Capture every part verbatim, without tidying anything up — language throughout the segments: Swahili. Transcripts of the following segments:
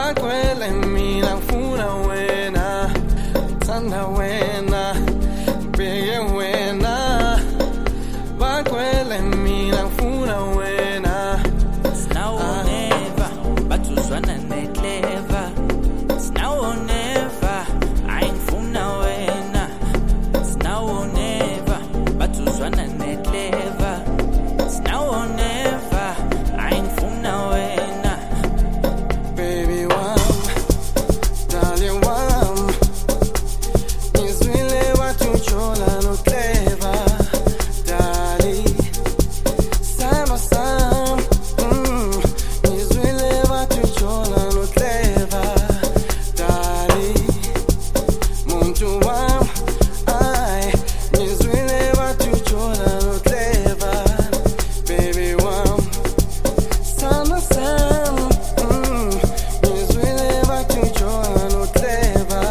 bakwele mina ngifuna wena, ngithanda wena, ngibheke wena, bakwele mina ngifuna wena. It's now or never, batuzwana neclever. It's now or never, ayingifuna wena. It's now or never, batuzwana neclever. It's now or never, ayingifuna wena. Baby wami, darling wami, ngizwile wathi ujola no-clever, darling. Samba sam, mm, ngizwile wathi ujola no-clever, darling. Muntu wami, ay, ngizwile wathi ujola no-clever, baby wami. Samba sam, mm, ngizwile wathi ujola no-clever.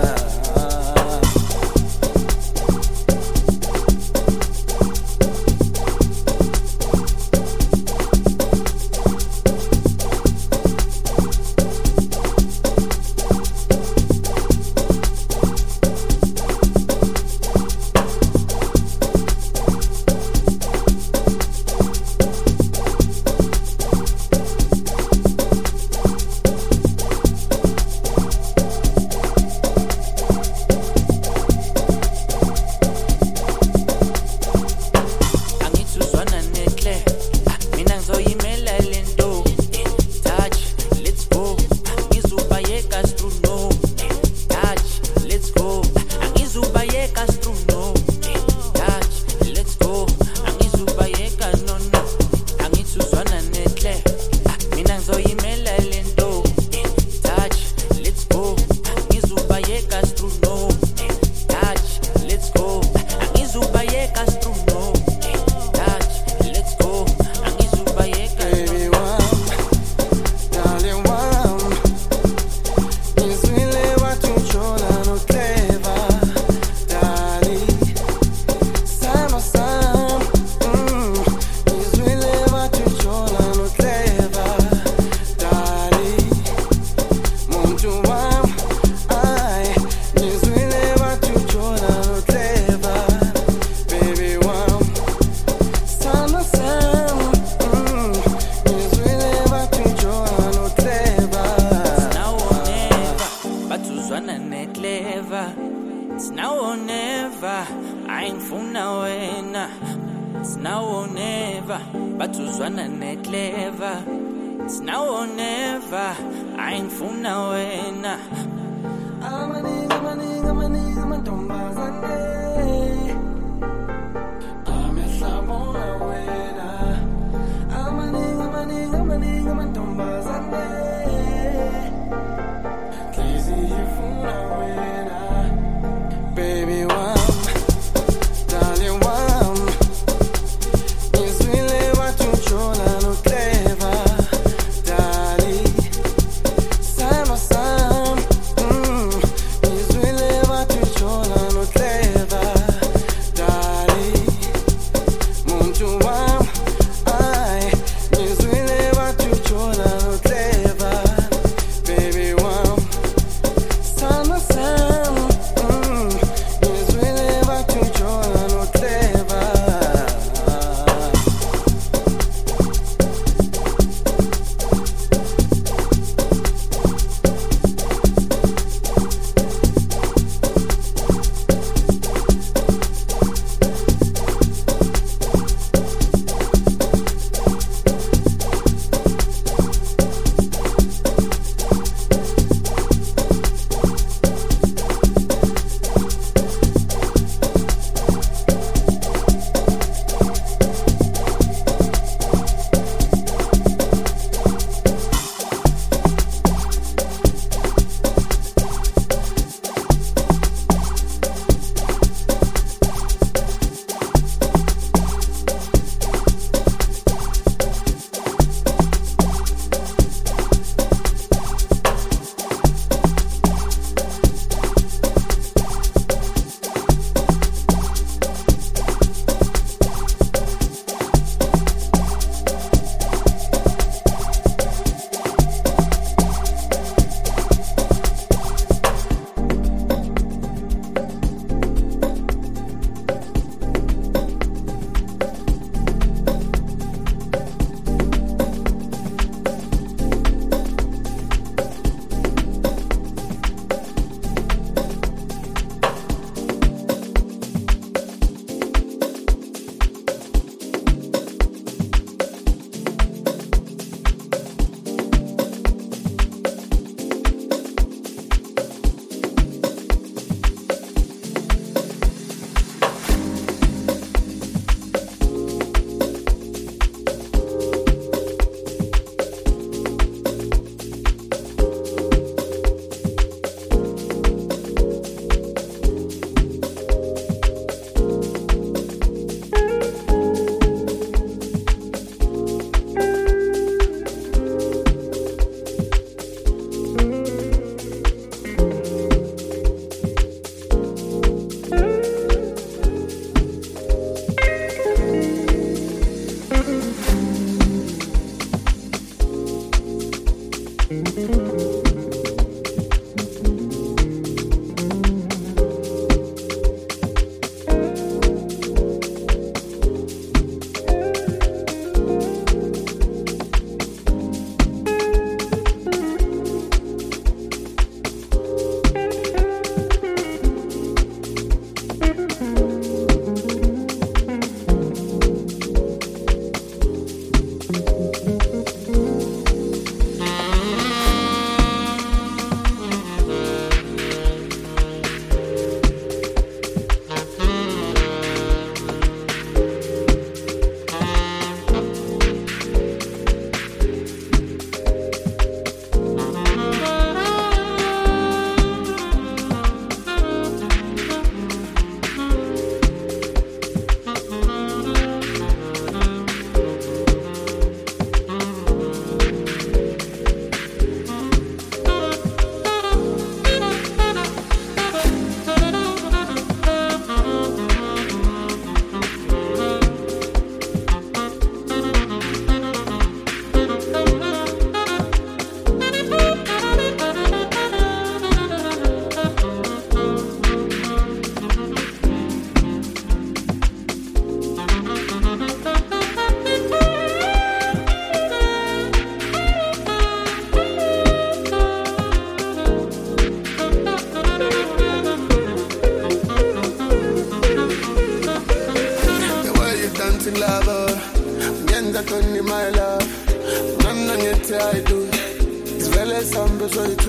Angithuzwana necle, ah, mina ngizoyimela lento. Touch, let's go. Ngizubayeka through no. Touch, let's go. Angizubayeka through no. Touch, let's go. Angizubayeka no no. Angithuzwana necle, ah, mina ngizoyimela lento. Touch, let's go. Ngizubayeka through no. Touch, let's go. Angizubayeka through no. Touch, let's go. Angizubayeka Baby wami, darling wami, ngizwile wathi ujola no-clever, darling. Samba sam, mm, ngizwile wathi ujola no-clever, darling. Muntu wami, ay, ngizwile wathi ujola no-clever, baby wami. Samba sam, mm, ngizwile wathi ujola no-clever. now or never, batuzwana neclever. It's now or never, ayingifuna wena. It's now or never, batuzwana neclever. It's now or never, ayingifuna wena. Amaningi, amaningi, amaningi amantombazane amehlabona wena. Amaningi, amaningi, amaningi amantombazane nhliziyo ifuna wena. Baby wami, darling wami, ngizwile wathi ujola no-clever, darling. Samba sam, mm, ngizwile wathi ujola no-clever.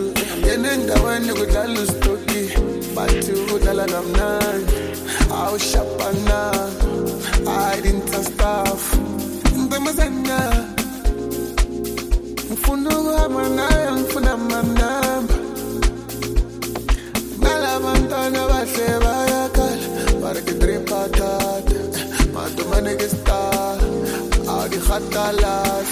bathu ngene endaweni kudlala ustoki bathu kudlala kamnandi awushapana I didn't stuff ntamazana mfuna ukuhamba naye ngifuna manamba nalabantwana bahle bayakhala barikidripatata matumane ke star awdi khatalas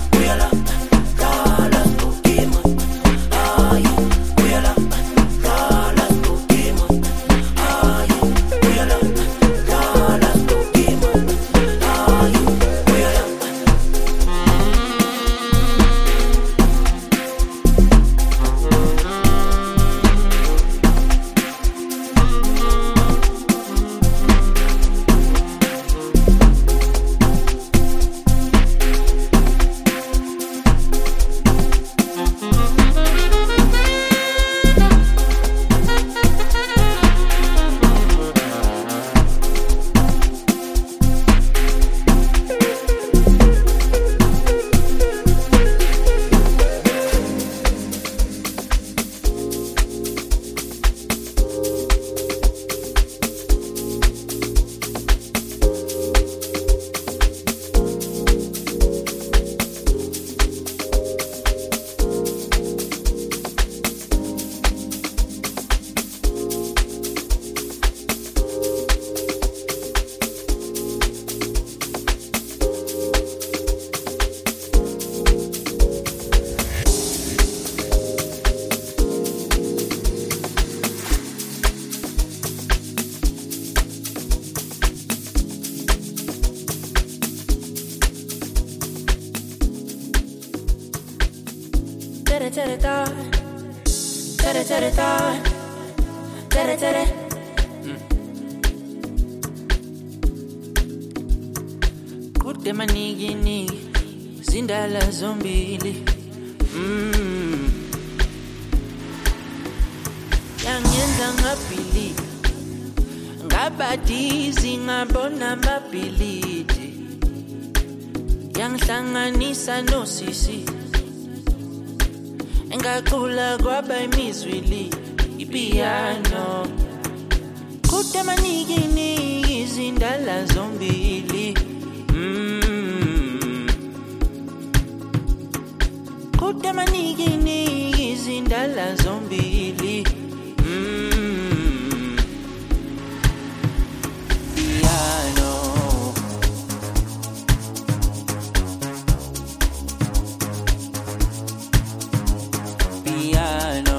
God. tere ta, tere tere ta, tere tere. Kude manigi nigi, zindala zombili. Mm. Yangenza ngabili, ngabadizi ngabona mabilidi. Yangihlanganisa nosisi, engacula kwaba imizwili, ipiano. Kude manigi nigi, izindala zombili. Mm. Kude manigi nigi, izindala zombili. Mm. Piano. Piano.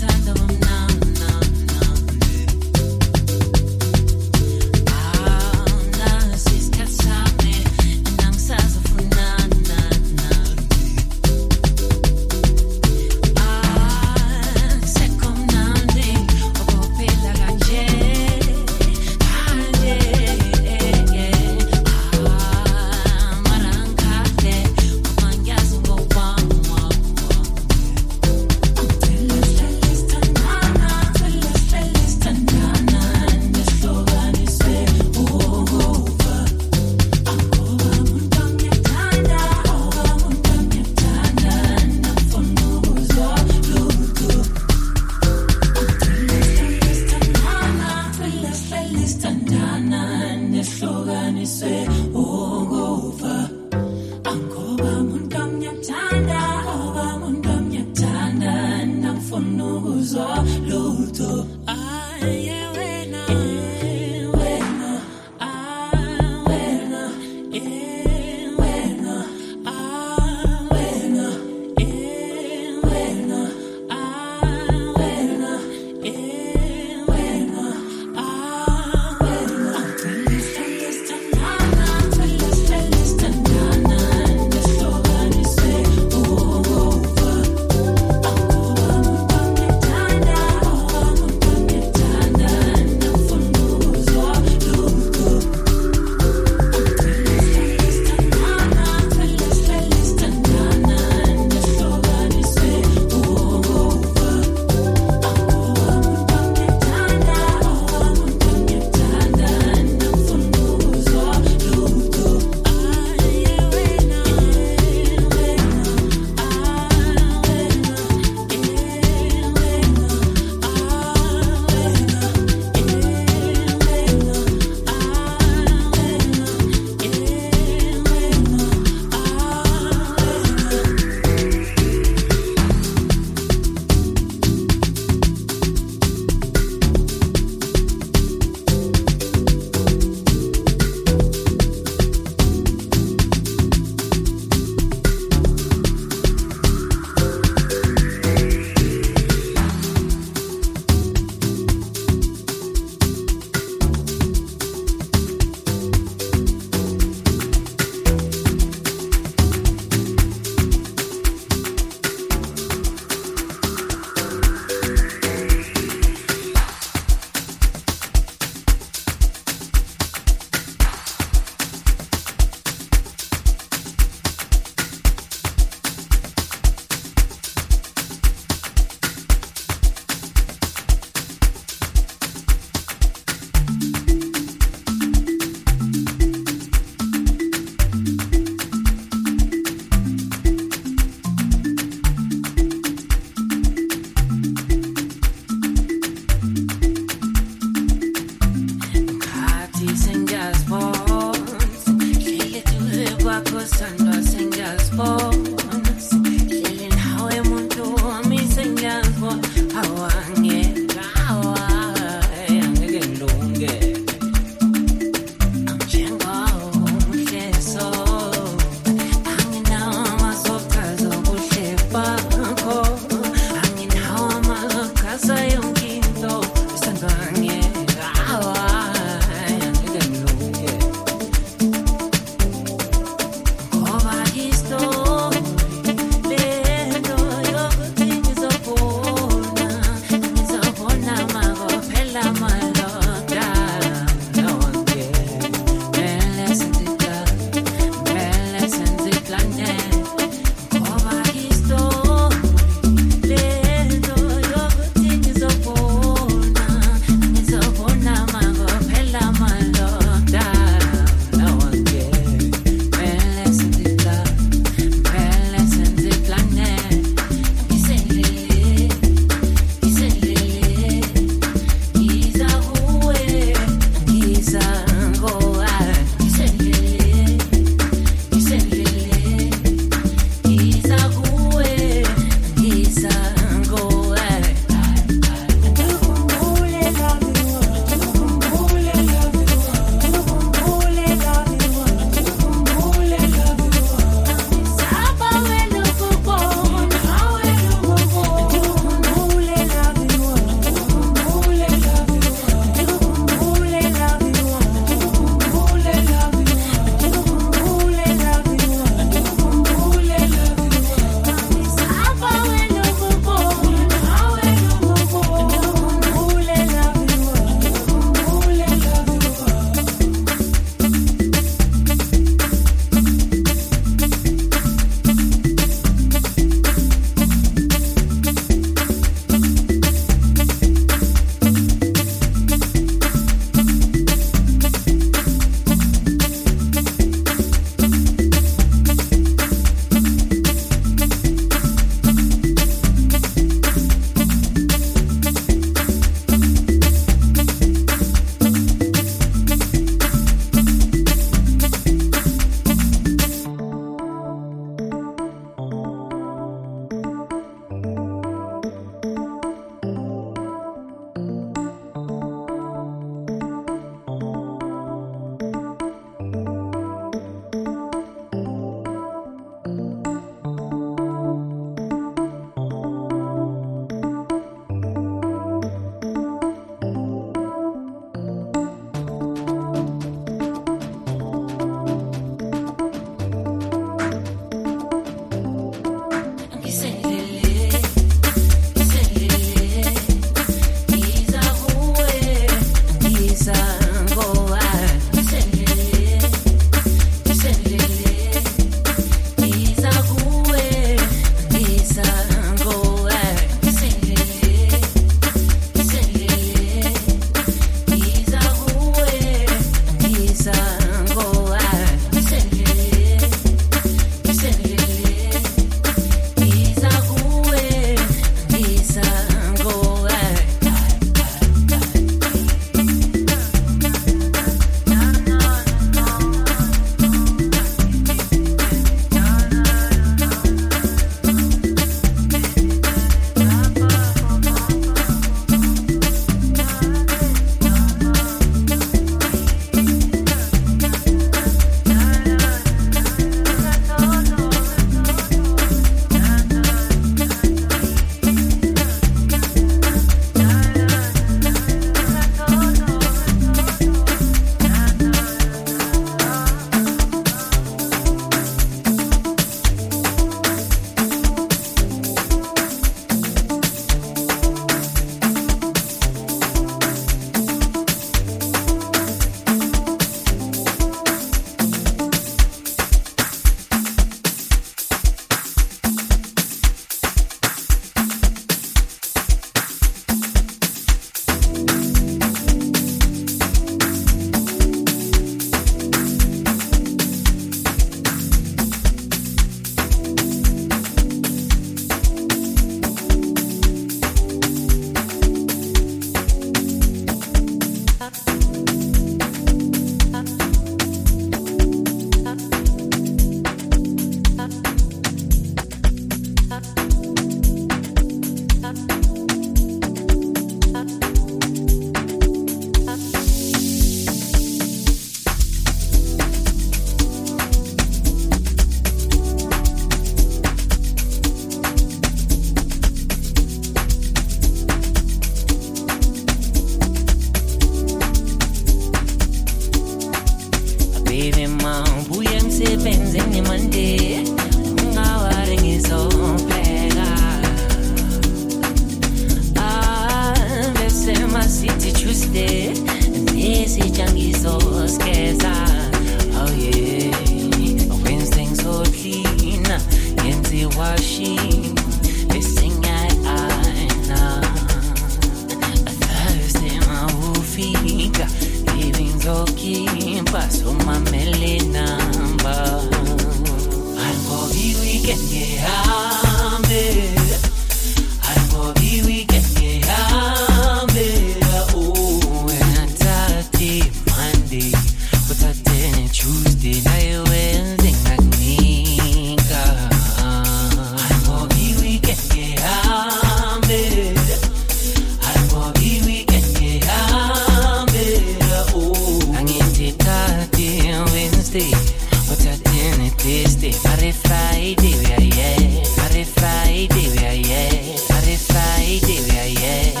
talking, pass on my melly number. I'm for the weekend, yeah, I'm there. I'm for the weekend, yeah, I'm there. Oh, and Saturday, Monday, but Saturday, Tuesday, night, Wednesday, Magnica. I'm for the weekend, yeah, I'm there. I'm for the weekend, yeah, I'm there. Oh, I'm in the Saturday, Wednesday, but Saturday, Thursday, Friday, Friday, we are yeah. Friday, Friday, we are yeah. Friday, Friday, we are yeah.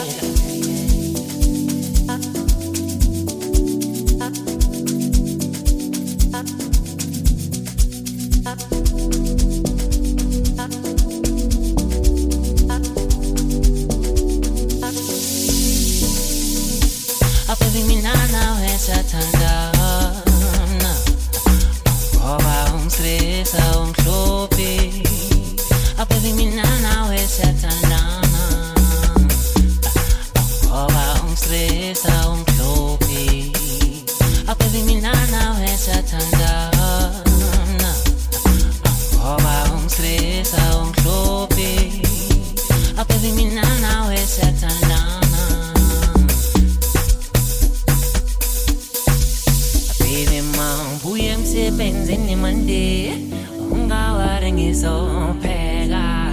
Up every minute now, it's a thunder. Oh, I'm stressed, I'm clopey. Up every minute now, it's a thunder. Oh, I'm stressed, I'm clopey. Up every minute now, it's a thunder. Oh, I'm stressed, I'm clopey. Up every minute now, it's a thunder. Baby mom, buya msebenzini Monday, ungawari ngizopheka.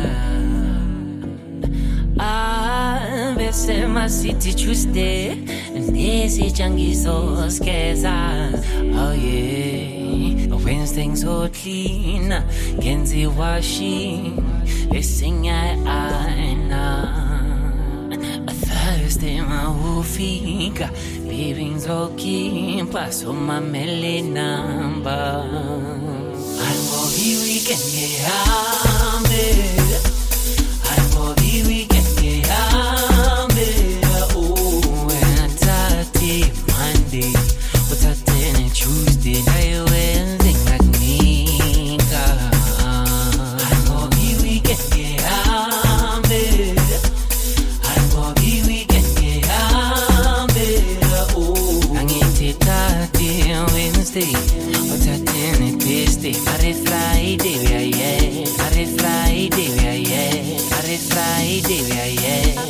Ah, bese ma city Tuesday, nesitsha ngizoskeza. Oh yeah, Wednesday so clean, ngenzi washing, bese ngiyayina. Thursday my ufika, baby ngizokhipha pass on my melly number. I'm for the weekend, yeah, I'm there. I'm for the weekend, yeah, I'm there. Oh, and Saturday, Monday, but Saturday, Tuesday, night, Wednesday, Magnica. I'm for the weekend, yeah, I'm there. I'm for the weekend, yeah, I'm there. Oh, I'm in the Saturday, Wednesday, but Saturday, Thursday, Friday, Friday, we are yeah. Friday, Friday, we are yeah. Friday, Friday, we are yeah.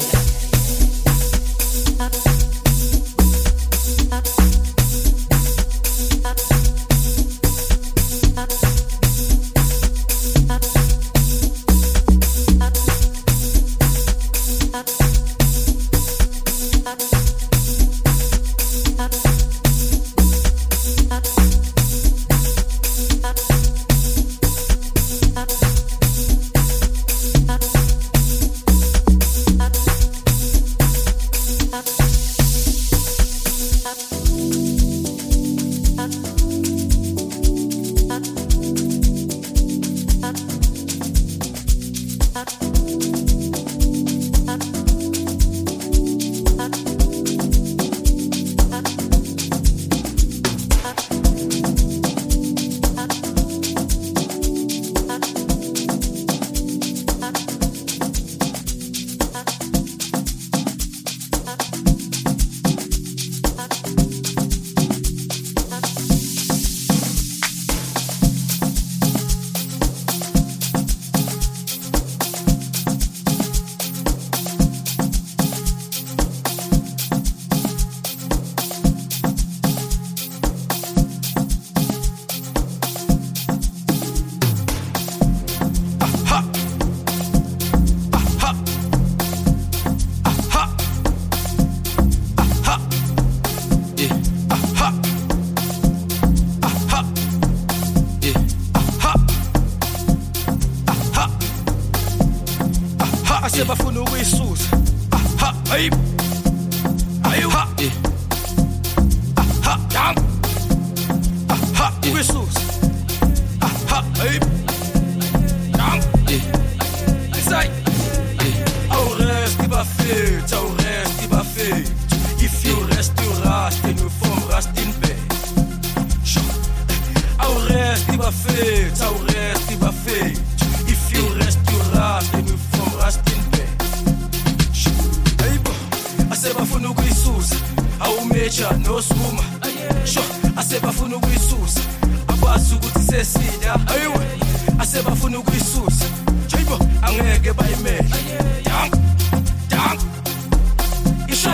Seba funu kuisusa, au mecha no suma. sho asebafuna ukuyisusa akwazi ukuthi sesida ayiwe asebafuna ukuyisusa jibo angeke bayimele dang dang isho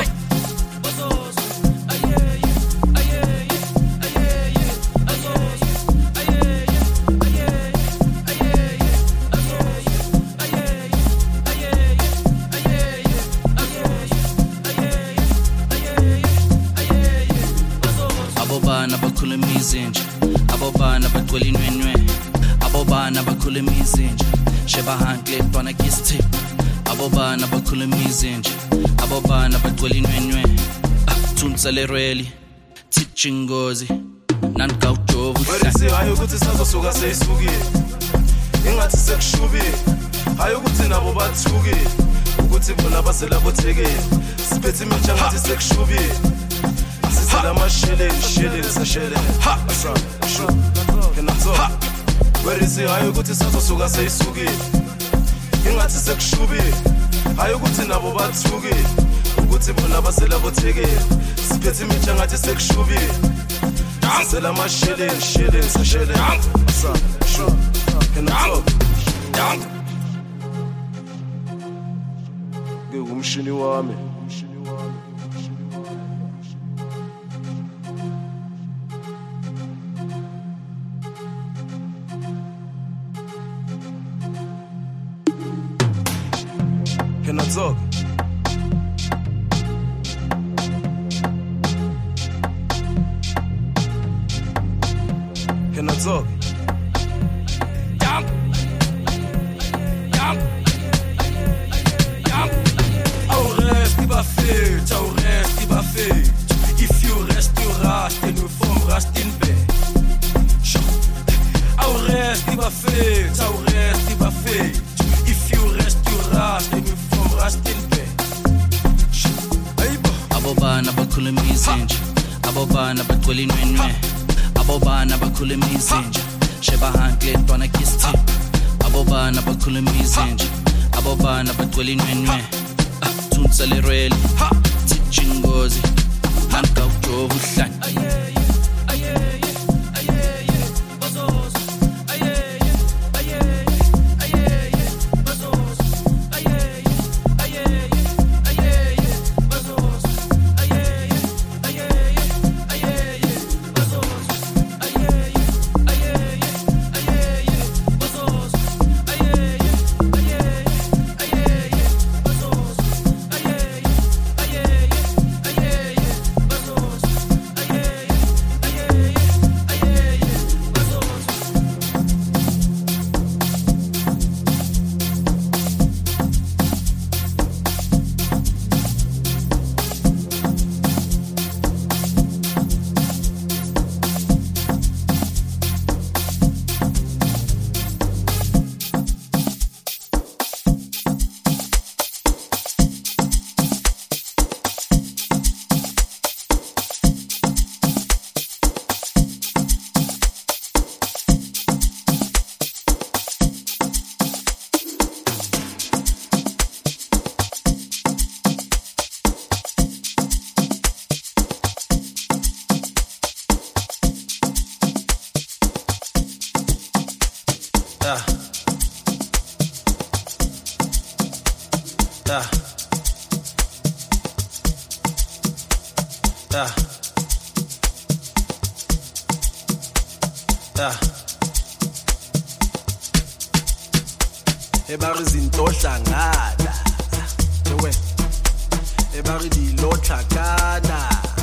abobana bakhuluma izinja abobana bagcwele inwenwe abobana bakhuluma izinja sheba hankle bana kistip abobana bakhuluma izinja abobana bagcwele inwenwe thuntsele rally tichingozi nanka ujovu wherisi hayo ukuthi sazosuka seyisukile ingathi sekushubile hayo ukuthi nabo bathukile ukuthi bona baselabothekile siphethe imitsha ngathi sekushubile sisela mashele shele sashele ha sho kenazo wherisi hayo ukuthi sazosuka seyisukile ingathi sekushubile hayo ukuthi nabo bathukile ukuthi bona baselabothekile siphethe imitsha ngathi sekushubile sisela mashele shele sashele ha sho kenazo dang ngumshini wami Can I talk? Can I talk? Yum. Yum. Yum. Au reste qui va faire, au reste qui va faire. If you resteras, et nous formons rester une paix. Au reste qui va faire, au reste qui va faire. If you resteras, et nous formons rester une paix. abobana bakhuluma izinja abobana bagcwele inwenwe abobana bakhuluma izinja sheba hankle bana kistip abobana bakhuluma izinja abobana bagcwele inwenwe thuntsele rally tichingozi nanka ujovu hlanya Yeah. Yeah. Yeah. Ebari zinto hlangana. Ewe. Ebari dilo hlangana.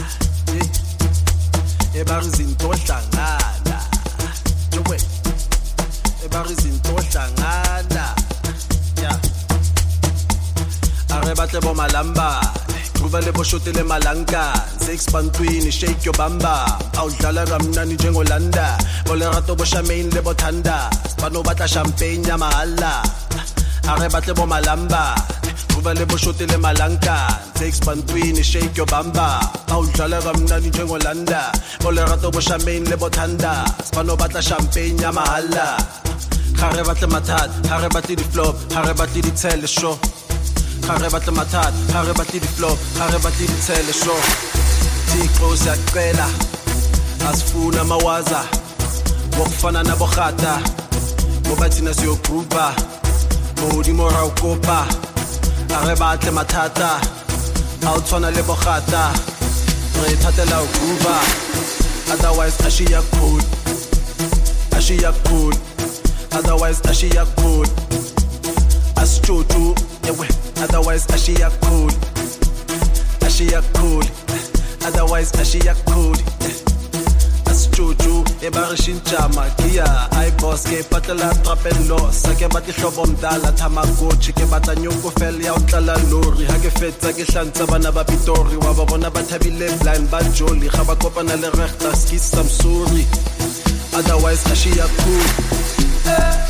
Ebari zinto hlangana. Ewe. Ebari zinto hlangana. Yeah. Are batle bo malamba. Kuva le boshote le malanka. Six pantwini shake your bamba. Awudlala kamnani njengolanda. Bolerato bo champagne le bothanda. Bano batla champagne ya mahala. Are batle bo malamba. Kuva le boshote le malanka. Six pantwini shake your bamba. Awudlala kamnani njengolanda. Bolerato bo champagne le bothanda. Bano batla champagne ya mahala. Hare batle mathata, hare batle di flop, hare batle di tell the show. Hare batle mathata, hare batle di flop, hare batle di tell the show. Tikos ya kwela, asifuna mawaza wokufana nabokhata ngoba thina siyogroova modimo ra ukopa are batle mathata a utshwana le bokhata re thatela ugroova otherwise ashiya cool ashiya cool otherwise ashiya cool asjuju yewe otherwise ashiya cool ashiya cool otherwise ashiya cool asjuju ebarishinchama kia ay boss ke patela trapelo sake batle hlobo mdala thamagochi ke batanyoko fel ya utlala lori ha ke fetsa ke hlantsa bana ba Pitori wa ba bona ba thabile blind ba jolly ga ba kopana le regta skis I'm sorry otherwise ashiya cool eh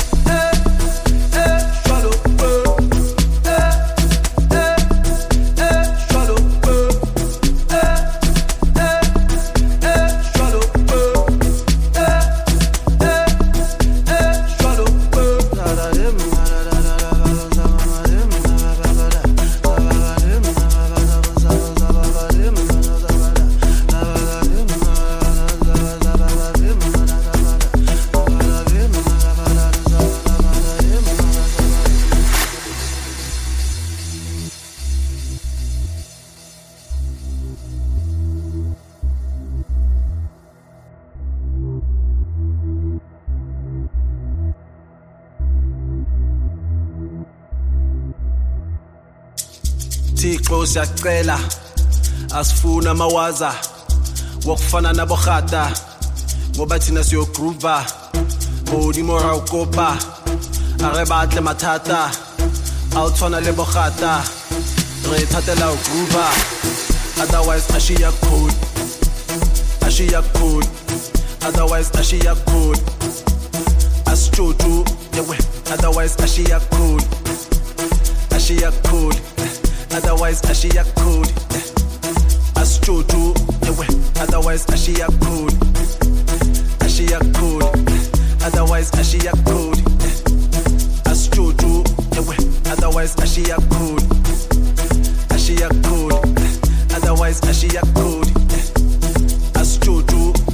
Thixo siyacela asifuna mawaza wokufana nabokhata ngoba thina siyogroova modimo ra ukopa are batle mathata a utshwana le bokhata re thatela ugroova otherwise ashiya cool ashiya cool otherwise ashiya cool asjuju yewe otherwise ashiya cool ashiya cool otherwise ashiya cool asjuju yewe otherwise ashiya cool ashiya cool otherwise ashiya cool asjuju yewe otherwise ashiya cool ashiya cool otherwise ashiya cool asjuju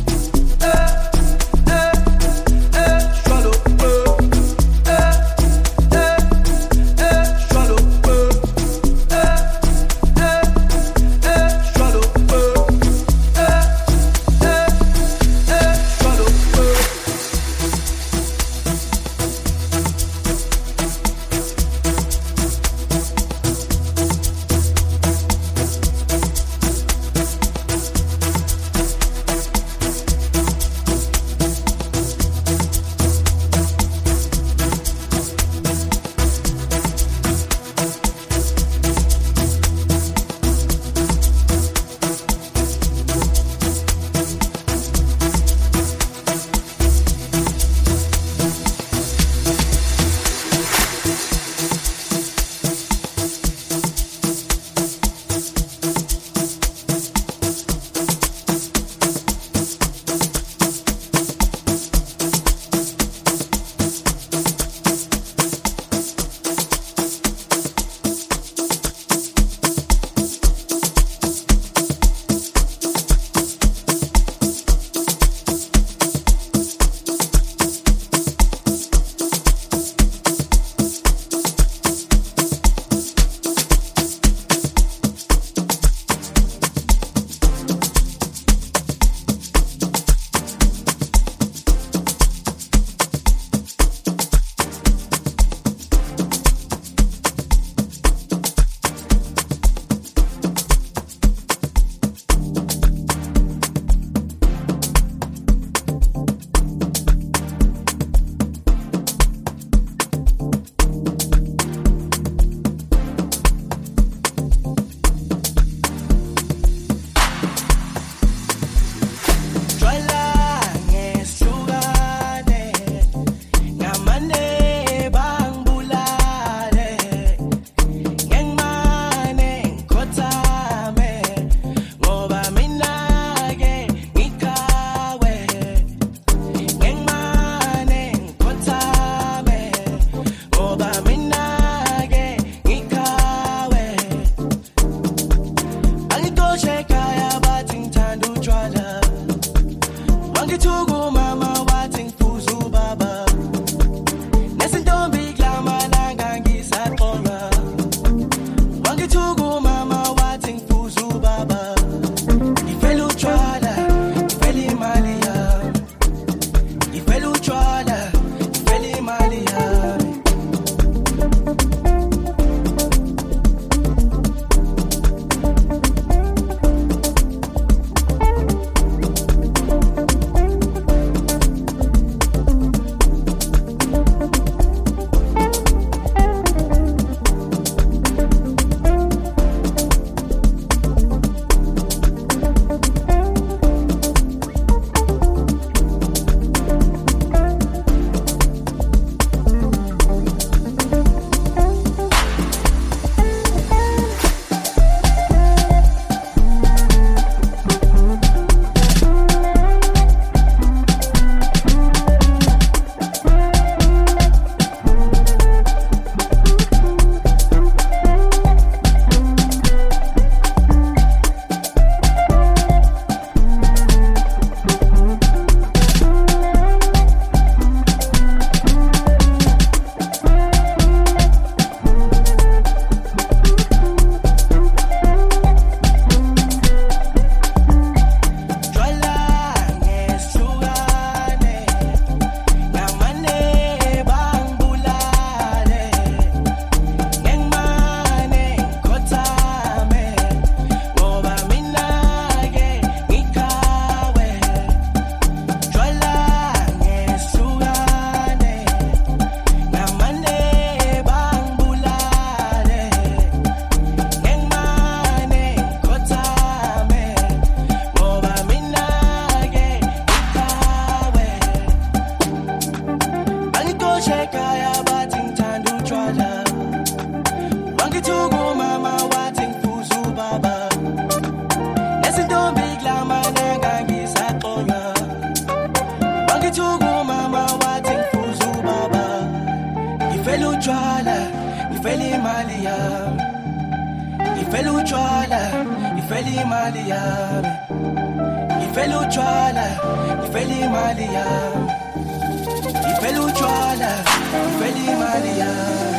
ngifela imali yami ngifela utshwala ngifela imali yami ngifela utshwala ngifela imali yami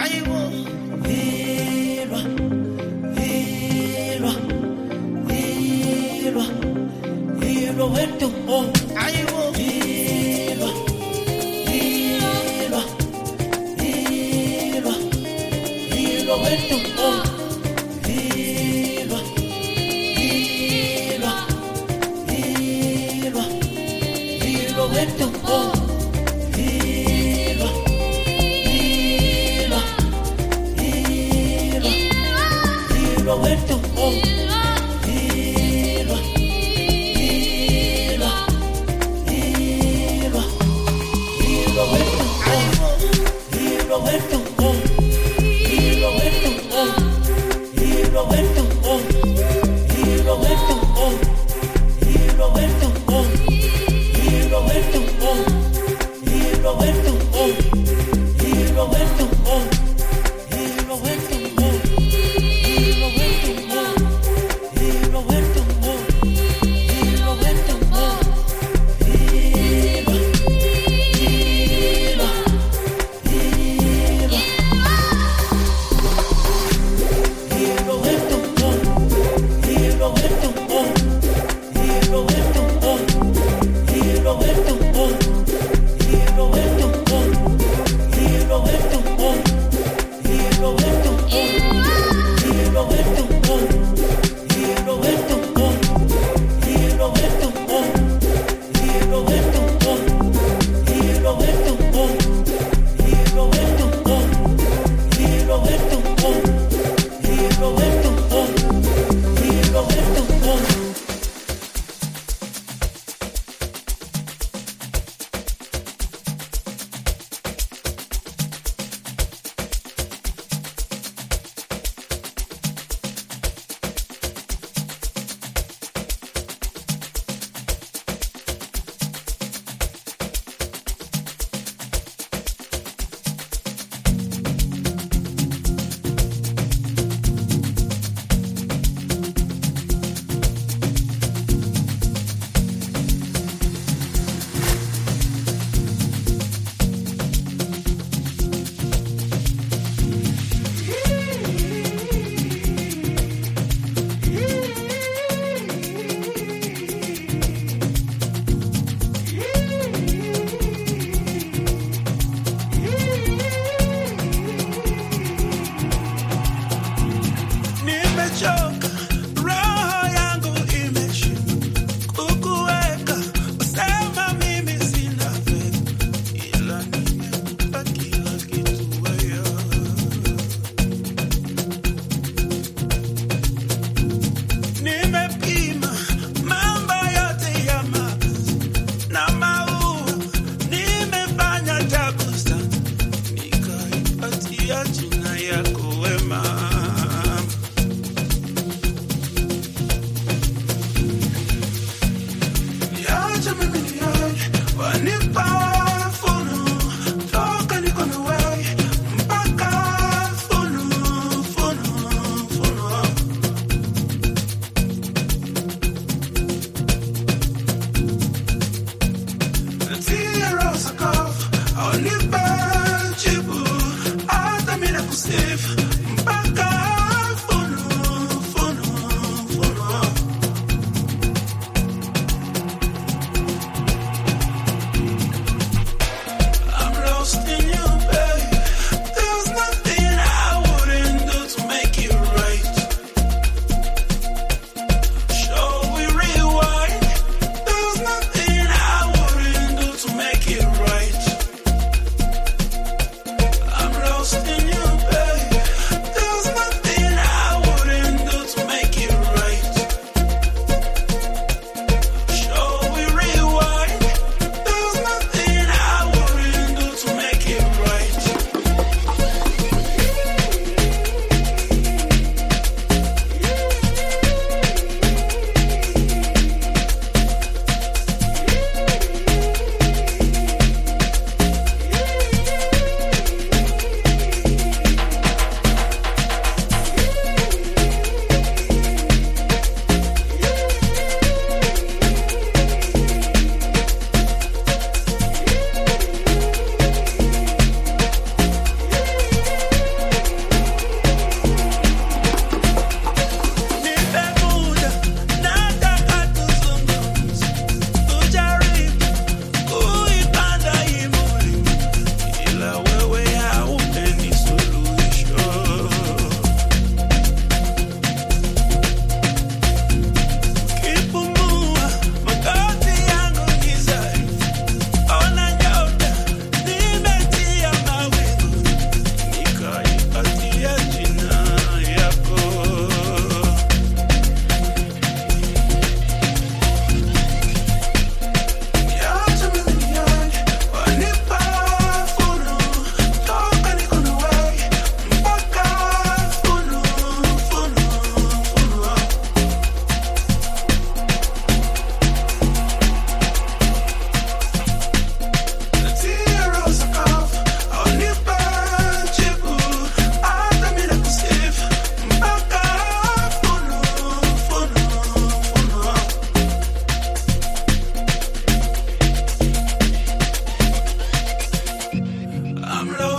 Lost in you, babe.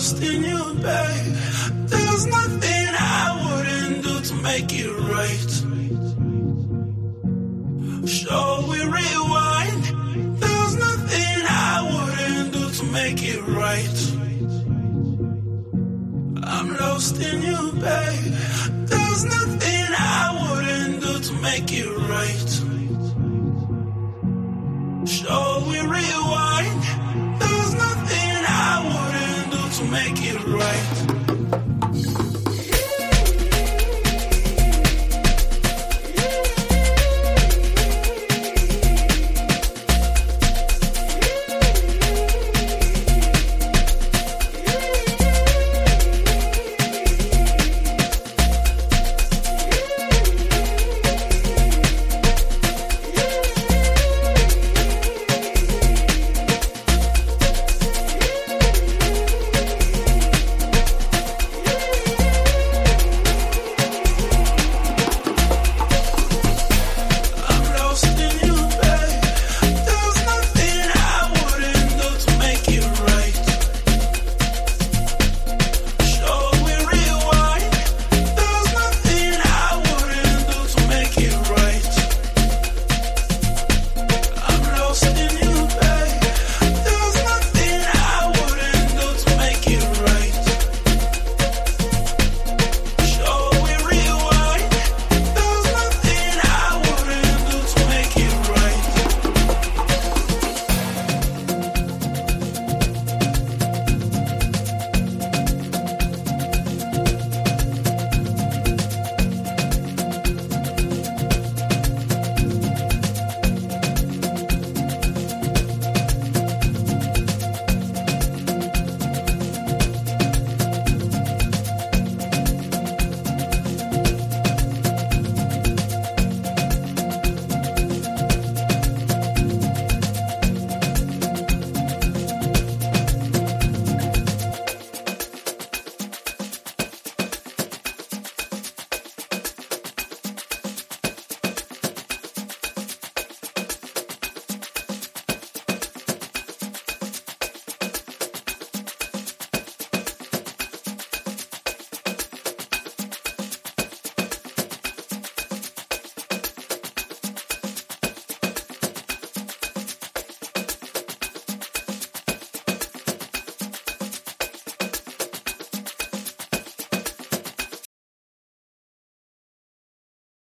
lost in you, babe. There's nothing I wouldn't do to make it right. Shall we rewind? There's nothing I wouldn't do to make it right. I'm lost in you, babe. There's nothing I wouldn't do to make it right. Shall we rewind? There's nothing I wouldn't do to make it right.